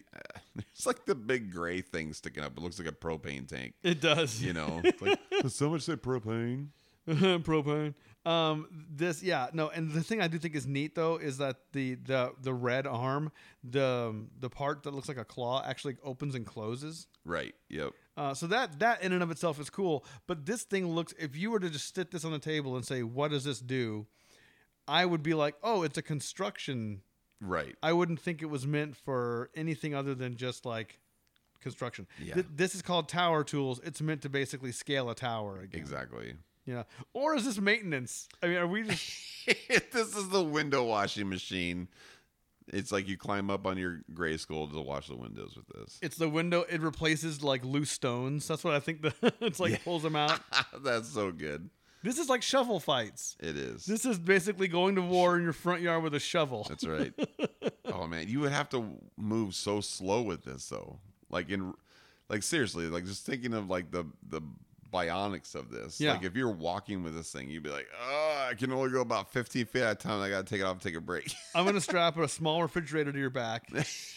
gray thing sticking up. It looks like a propane tank. It does. It's like, does someone say propane? Propane. And the thing I do think is neat though is that the red arm, the part that looks like a claw actually opens and closes. Right. Yep. So that in and of itself is cool. But this thing looks, if you were to just sit this on the table and say, what does this do? I would be like, oh, it's a construction. Right. I wouldn't think it was meant for anything other than just like construction. Yeah. This is called Tower Tools. It's meant to basically scale a tower again. Exactly. Yeah. Or is this maintenance? I mean, are we just... This is the window washing machine. It's like you climb up on your gray skull to wash the windows with this. It's the window. It replaces like loose stones. That's what I think. It's like pulls them out. That's so good. This is like shovel fights. It is. This is basically going to war in your front yard with a shovel. That's right. Oh man, you would have to move so slow with this though. Like seriously, like just thinking of like the bionics of this. Yeah. Like if you're walking with this thing, you'd be like, oh, I can only go about 15 feet at a time. I got to take it off and take a break. I'm going to strap a small refrigerator to your back.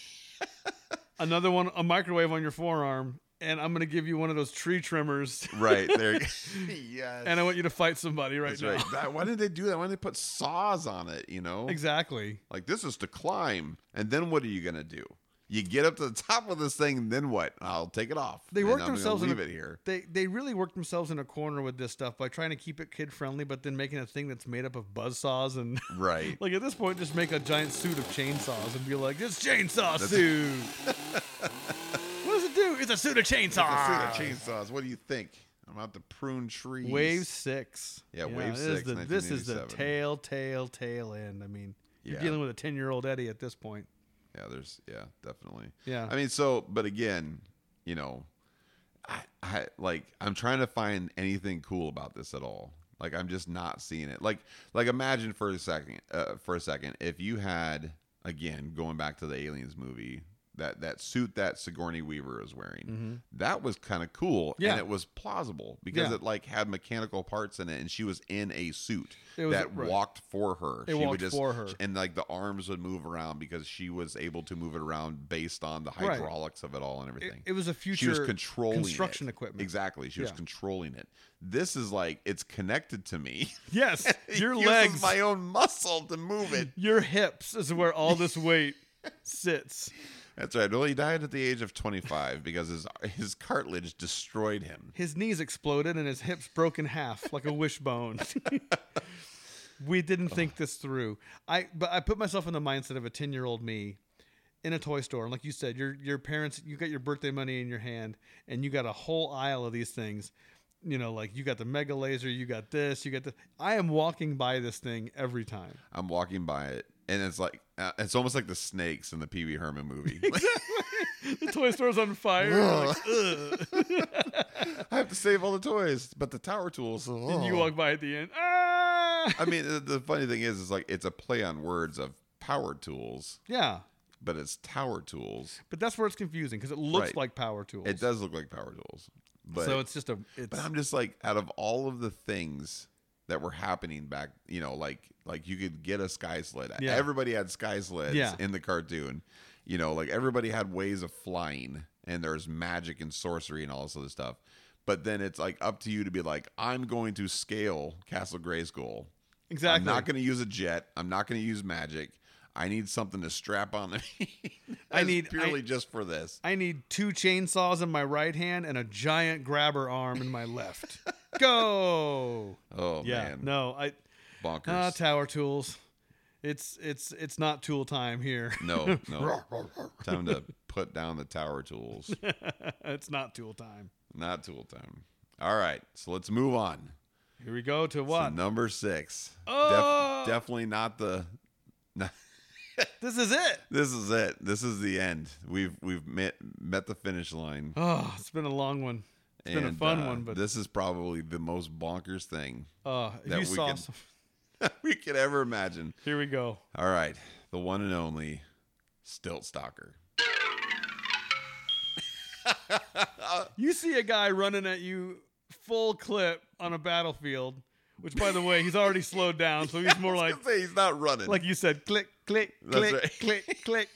Another one, a microwave on your forearm. And I'm going to give you one of those tree trimmers. Right. There. Yes. And I want you to fight somebody right now. Right. Why did they do that? Why did they put saws on it, Exactly. Like this is to climb. And then what are you going to do? You get up to the top of this thing, and then what? I'll take it off. They worked themselves leave it here. They really worked themselves in a corner with this stuff by trying to keep it kid friendly, but then making a thing that's made up of buzzsaws and Right. Like at this point, just make a giant suit of chainsaws and be like, "This chainsaw suit." What does it do? It's a suit of chainsaws. It's a suit of chainsaws. What do you think? I'm out to prune trees. Wave 6. Yeah, Wave 6. This is the tail end. I mean, you're dealing with a 10-year-old Eddie at this point. Yeah, definitely. Yeah. I mean, but again, I'm trying to find anything cool about this at all. Like, I'm just not seeing it. Like imagine for a second, if you had, again, going back to the Aliens movie, that suit that Sigourney Weaver is wearing, that was kind of cool. Yeah. And it was plausible because it like had mechanical parts in it, and she was in a suit walked for her. For her. And like the arms would move around because she was able to move it around based on the hydraulics of it all and everything. It was a future she was controlling construction equipment. Exactly. She was controlling it. This is like, it's connected to me. Yes. Your It legs. uses my own muscle to move it. Your hips is where all this weight sits. That's right. Well, he died at the age of 25 because his cartilage destroyed him. His knees exploded and his hips broke in half like a wishbone. We didn't think this through. But I put myself in the mindset of a 10-year-old me in a toy store. And like you said, your parents, you got your birthday money in your hand and you got a whole aisle of these things. Like you got the Mega Laser, you got this, you got the... I am walking by this thing every time. I'm walking by it. And it's like, it's almost like the snakes in the Pee Wee Herman movie. The toy store's on fire. Like, I have to save all the toys, but the Tower Tools. And you walk by at the end. Ah! I mean, the funny thing is like it's a play on words of power tools. Yeah. But it's Tower Tools. But that's where it's confusing because it looks like power tools. It does look like power tools. But, so it's just But I'm just like, out of all of the things that were happening back, like you could get a sky sled. Yeah. Everybody had sky sleds in the cartoon. Like everybody had ways of flying, and there's magic and sorcery and all this other stuff. But then it's like up to you to be like, I'm going to scale Castle Grayskull. Exactly. I'm not going to use a jet. I'm not going to use magic. I need something to strap on to me. Purely just for this. I need 2 chainsaws in my right hand and a giant grabber arm in my left. Go. Oh man. No, bonkers. Tower Tools. It's not tool time here. No. Time to put down the Tower Tools. It's not tool time. Not tool time. All right, so let's move on. Here we go to what? So number 6. Oh! Definitely not the. This is it. This is it. This is the end. We've met the finish line. Oh, it's been a long one. It's been a fun one, but this is probably the most bonkers thing that we could ever imagine. Here we go. All right, the one and only Stilt Stalker. You see a guy running at you full clip on a battlefield, which, by the way, he's already slowed down, so he's more I was like, gonna say he's not running. like you said, click, click, That's click, right. click, click.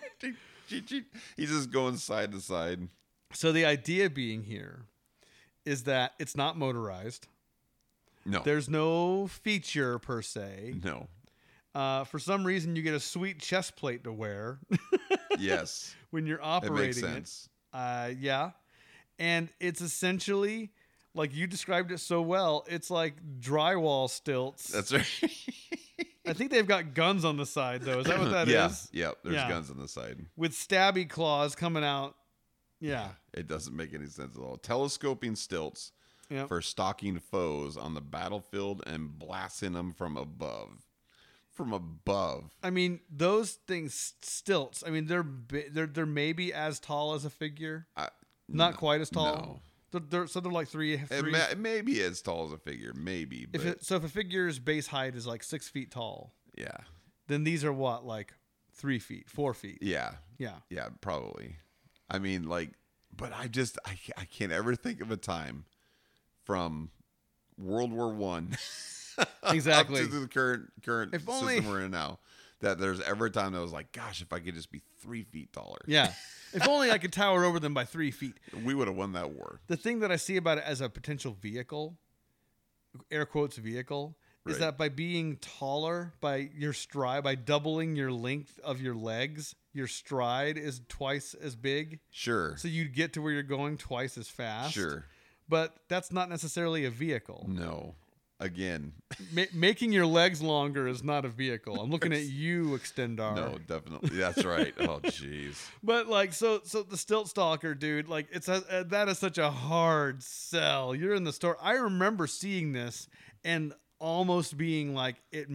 He's just going side to side. So the idea being here is that it's not motorized. No. There's no feature per se. No. For some reason, you get a sweet chest plate to wear Yes. when you're It operating makes sense. it. Yeah. And it's essentially, like you described it so well, it's like drywall stilts. That's right. I think they've got guns on the side, though. Is that what that is? Yeah. There's Yeah. guns on the side. With stabby claws coming out. Yeah. It doesn't make any sense at all. Telescoping stilts Yep. for stalking foes on the battlefield and blasting them from above. From above. I mean, those things, stilts. I mean, they're maybe as tall as a figure. Not quite as tall. So they're like three. It may be as tall as a figure, maybe. But So if a figure's base height is like 6 feet tall, yeah. then these are what, like 3 feet, 4 feet. Yeah. Yeah. Yeah, probably. I mean, like, but I can't ever think of a time from World War One Exactly. up to the current If system only- we're in now that there's ever a time that I was like, gosh, if I could just be 3 feet taller, Yeah. If only I could tower over them by 3 feet. we would have won that war. The thing that I see about it as a potential vehicle, air quotes vehicle, is Right. that by being taller, by your stride, by doubling your length of your legs, your stride is twice as big. Sure. So you get to where you're going twice as fast. Sure. But that's not necessarily a vehicle. No. Again, Making your legs longer is not a vehicle. I'm looking at you, Extendar. no, definitely. That's right. Oh, jeez. But like, so the Stilt Stalker, dude, like that is such a hard sell. You're in the store. I remember seeing this and almost being like, it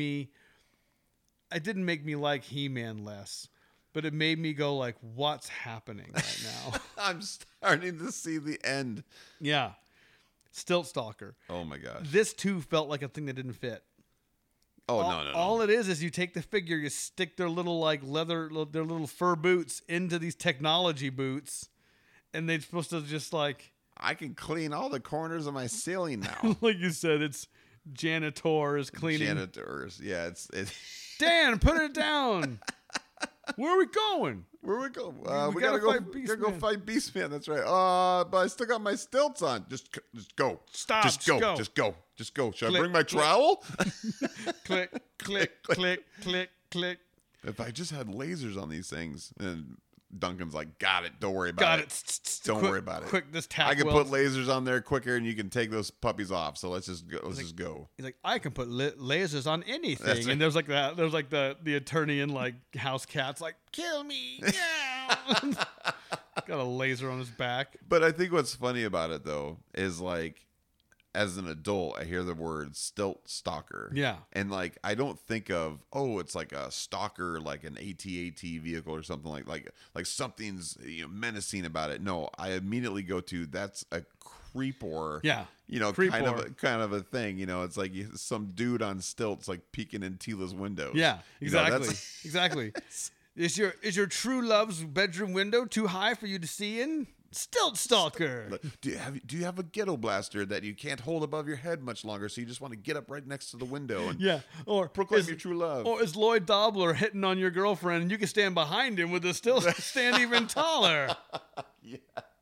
didn't make me like He-Man less, but it made me go like, what's happening right now? I'm starting to see the end. Yeah. Stilt Stalker. Oh my gosh. This too felt like a thing that didn't fit. Oh, all, no. All it is you take the figure, you stick their little like leather, their little fur boots into these technology boots, and they're supposed to just like, I can clean all the corners of my ceiling now. like you said, it's janitors cleaning. Janitors. Yeah, it's Dan, put it down. Where are we going? where we go? We We gotta gotta fight go. Gotta go Beastman. fight Beastman. That's right. But I still got my stilts on. Just go. Stop, Just go. go. Just go. Just go. Should Click, I bring my click. trowel? Click, click, click, click, click. If I just had lasers on these things, and Duncan's like, got it. Don't worry about Got it. it. Don't Quick- worry about it. Quick, this tack I can weld. put lasers on there quicker, and you can take those puppies off. So let's just go. Let's just go. He's like, I can put lasers on anything, That's right. and there's like that. There's like the attorney in like House Cats, like, kill me, yeah. Got a laser on his back. But I think what's funny about it though is like, as an adult, I hear the word stilt stalker. Yeah. And like, I don't think of, oh, it's like a stalker, like an AT-AT vehicle or something like something's menacing about it. No, I immediately go to that's a creepor. Yeah. Kind of a thing. It's like some dude on stilts like peeking in Tila's windows. Yeah, exactly, That's, exactly. Is your true love's bedroom window too high for you to see in? Stilt Stalker. do you have a ghetto blaster that you can't hold above your head much longer, so you just want to get up right next to the window and Yeah, or proclaim your true love? Or is Lloyd Dobler hitting on your girlfriend, and you can stand behind him with a still stand even taller? Yes.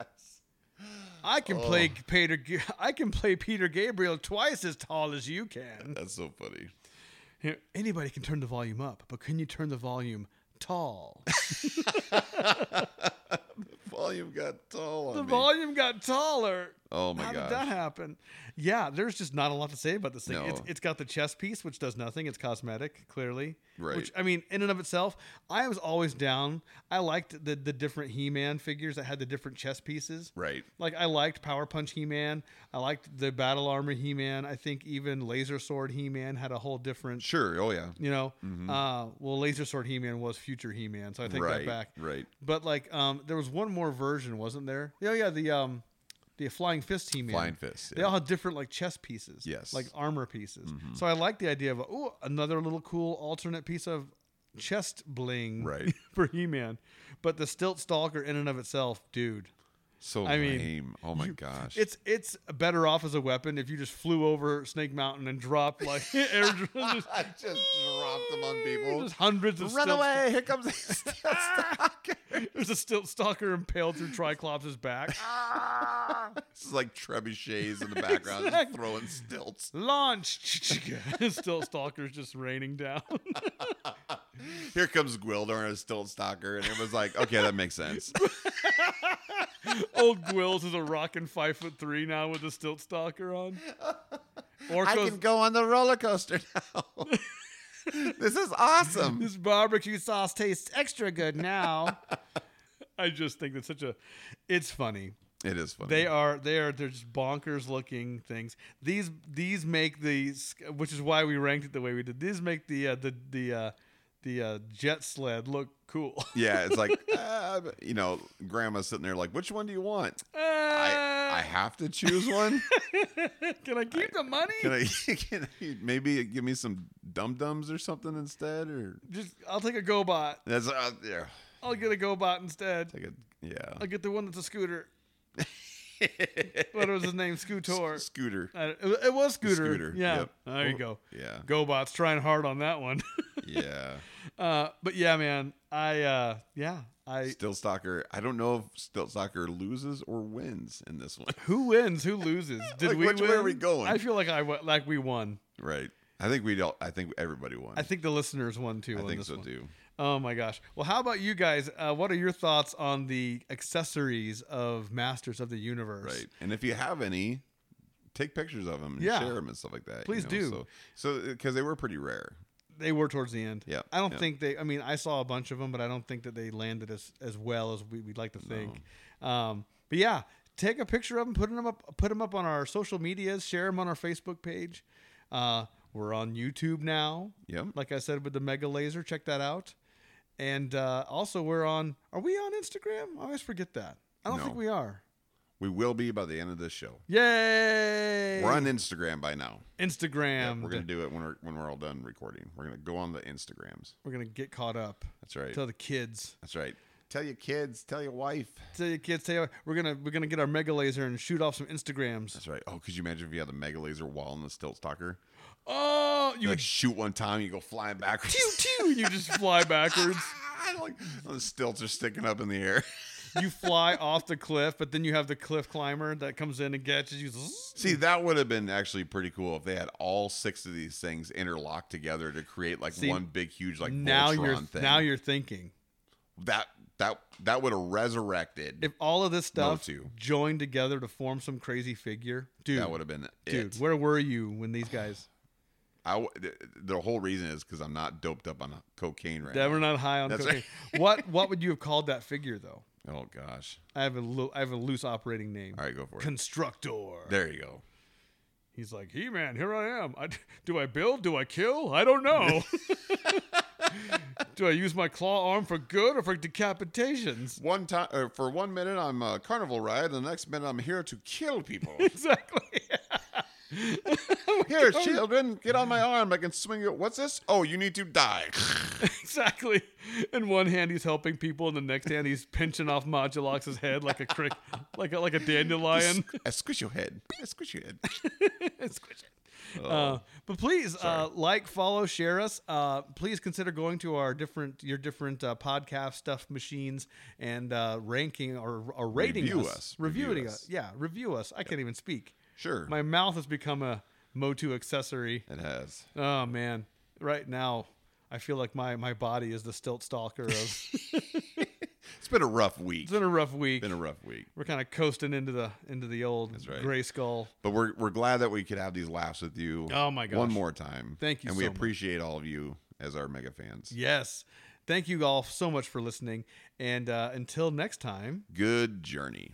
I can play Peter Gabriel twice as tall as you can. That's so funny. Here, anybody can turn the volume up, but can you turn the volume tall? Volume got tall on The me. volume got taller. Oh my How gosh. did that happen? Yeah, there's just not a lot to say about this thing. No. It's got the chest piece, which does nothing. It's cosmetic, clearly. Right. Which, I mean, in and of itself, I was always down. I liked the different He-Man figures that had the different chest pieces. Right. Like, I liked Power Punch He-Man. I liked the Battle Armor He-Man. I think even Laser Sword He-Man had a whole different... Sure. Oh yeah. well, Laser Sword He-Man was future He-Man, so I take that Right. back. Right. But like, there was one more version, wasn't there? Oh yeah, the Flying Fist He-Man. Flying Fist, They yeah. all had different like chest pieces. Yes. Like armor pieces. So I like the idea of another little cool alternate piece of chest bling Right. for He-Man. But the Stilt Stalker in and of itself, dude. So I mean, lame. Oh my gosh. It's better off as a weapon if you just flew over Snake Mountain and dropped like air just, I just dropped them on people. just hundreds of Run stilt- away! Here comes the stilt stalker. There's a stilt stalker impaled through Triclops' back. This is like trebuchets in the background, just Exactly. throwing stilts. Launch! Stilt stalker's just raining down. Here comes Gwildor and a stilt stalker, and everyone's like, "Okay, that makes sense." Old Gwills is a rockin' 5'3" now with a stilt stalker on. I Orko's can go on the roller coaster now. This is awesome. this barbecue sauce tastes extra good now. I just think that's it's funny. It is funny. They're just bonkers looking things. These make these, which is why we ranked it the way we did. These make the jet sled look cool. Yeah, it's like Grandma's sitting there like, "Which one do you want?" I have to choose one. Can I keep the money? Can I maybe give me some Dum Dums or something instead? Or I'll take a GoBot. that's yeah. I'll get a GoBot instead. Yeah. I'll get the one that's a scooter. What was his name? Scootor. Scooter. It was Scooter. Scooter, Yeah. yep. There you go. Yeah. GoBot's trying hard on that one. Yeah. But yeah, man. I Stilt Stalker. I don't know if Stilt Stalker loses or wins in this one. who wins? Who loses? Did Like, we which way win? are we going? I feel like we won. Right. I think we don't. I think everybody won. I think the listeners won too. I on think this so one. too. Oh my gosh. Well, how about you guys? What are your thoughts on the accessories of Masters of the Universe? Right. And if you have any, take pictures of them and Yeah. share them and stuff like that. Please do. So because they were pretty rare. They were towards the end. Yeah, I don't yeah. think they. I mean, I saw a bunch of them, but I don't think that they landed as well as we'd like to think. But yeah, take a picture of them, put them up on our social medias, share them on our Facebook page. We're on YouTube now. Yep. Like I said with the Mega Laser, check that out. And also, we're on. Are we on Instagram? I always forget that. I don't No. think we are. We will be by the end of this show. Yay! We're on Instagram by now. Instagram. Yeah, we're gonna do it when we're all done recording. We're gonna go on the Instagrams. We're gonna get caught up. That's right. Tell the kids. That's right. Tell your kids. Tell your wife. Tell your kids. We're gonna get our Mega Laser and shoot off some Instagrams. That's right. Oh, could you imagine if you had the Mega Laser while in the Stilt Stalker? Oh, you You like shoot one time, you go flying backwards. and you just fly backwards. Like the stilts are sticking up in the air. You fly off the cliff, but then you have the cliff climber that comes in and catches you. See, that would have been actually pretty cool if they had all 6 of these things interlocked together to create like one big, huge like Voltron thing. Now you're thinking. That would have resurrected. If all of this stuff Motu. joined together to form some crazy figure, dude. That would have been Dude, it. where were you when these guys? The whole reason is because I'm not doped up on cocaine right That now. we're not high on That's cocaine. What would you have called that figure though? Oh gosh. I have a loose operating name. All right, go for it. Constructor. There you go. He's like, He-Man, here I am. Do I build? Do I kill? I don't know. Do I use my claw arm for good or for decapitations? One time for 1 minute I'm a carnival ride, the next minute I'm here to kill people. Exactly. Here, children, get on my arm. I can swing you. What's this? Oh, you need to die. Exactly. In one hand he's helping people, in the next hand he's pinching off Modulox's head like a crick, like a dandelion. I squish your head. I squish your head. Squish it. But please like, follow, share us. Please consider going to your different podcast stuff machines and ranking or rating Review us. us. Reviewing Review us. us. Yeah, review us. I can't even speak. Sure. My mouth has become a Motu accessory. It has. Oh man, right now I feel like my body is the Stilt Stalker of. It's been a rough week. It's been a rough week. We're kind of coasting into the old right. gray skull. But we're glad that we could have these laughs with you. Oh my gosh. One more time. Thank you And so we much. appreciate all of you as our mega fans. Yes. Thank you all so much for listening. And until next time. Good journey.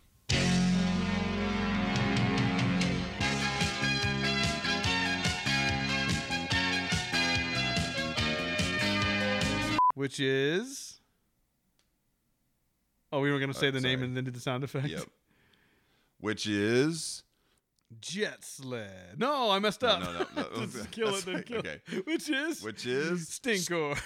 Which is. Oh, we were going to say the name sorry. and then do the sound effect? Yep. Which is. Jet sled. No, I messed up. No. Just kill it, then kill Okay. it. Which is. Stinkor.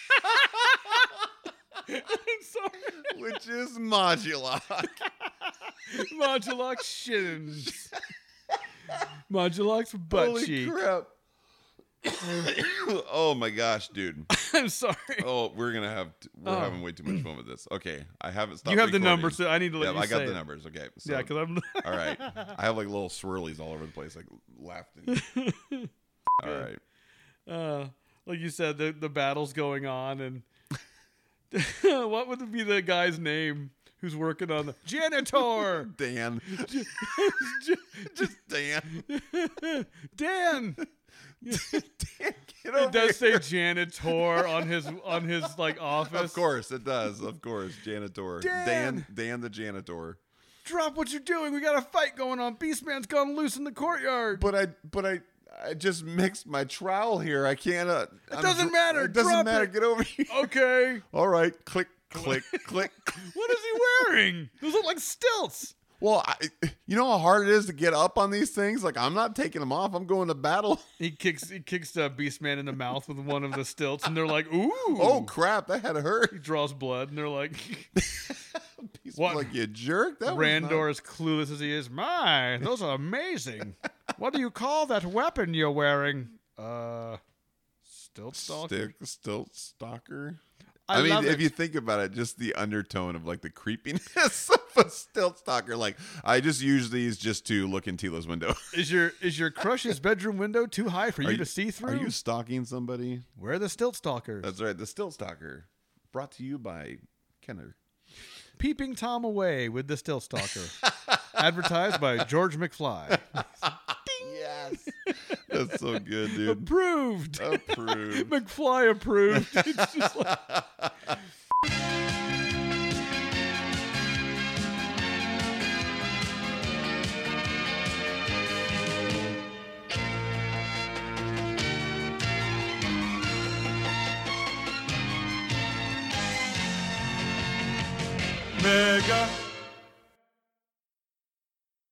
I'm sorry. Which is Modulok. Modulok shins. Modulok's butt Holy cheek. crap. Oh my gosh, dude. I'm sorry. Oh, we're having way too much fun with this. Okay, I haven't stopped. You have the recording. numbers, so I need to let you I got say the it. numbers. Okay, so, Yeah, because I'm. all right. I have like little swirlies all over the place, like laughing. All right. Like you said, the battle's going on, and what would be the guy's name who's working on the janitor? Dan. Just Dan. Dan. Dan, get It over does here. say janitor on his like office. Of course it does. Of course, janitor. Dan. Dan the janitor. Drop what you're doing. We got a fight going on. Beastman's gone loose in the courtyard. But I just mixed my trowel here. I can't. It doesn't matter. It doesn't Drop matter. it. Get over here. Okay. All right. Click, click, click. What is he wearing? Those look like stilts. Well, you know how hard it is to get up on these things? Like, I'm not taking them off. I'm going to battle. He kicks Beastman in the mouth with one of the stilts, and they're like, "Ooh!" Oh crap! That had to hurt. He draws blood, and they're like, He's What? like, you jerk. That was Randor, as clueless as he is, my, those are amazing. What do you call that weapon you're wearing? Stilt stalker? Stilt stalker. I I mean, love if it. you think about it, just the undertone of like the creepiness of a stilt stalker. Like, I just use these just to look in Tila's window. Is your crush's bedroom window too high for you to see through? Are you stalking somebody? We're the stilt stalkers. That's right. The stilt stalker, brought to you by Kenner. Peeping Tom away with the stilt stalker. Advertised by George McFly. Yes, that's so good, dude. Approved. Approved. McFly approved. It's just like, Mega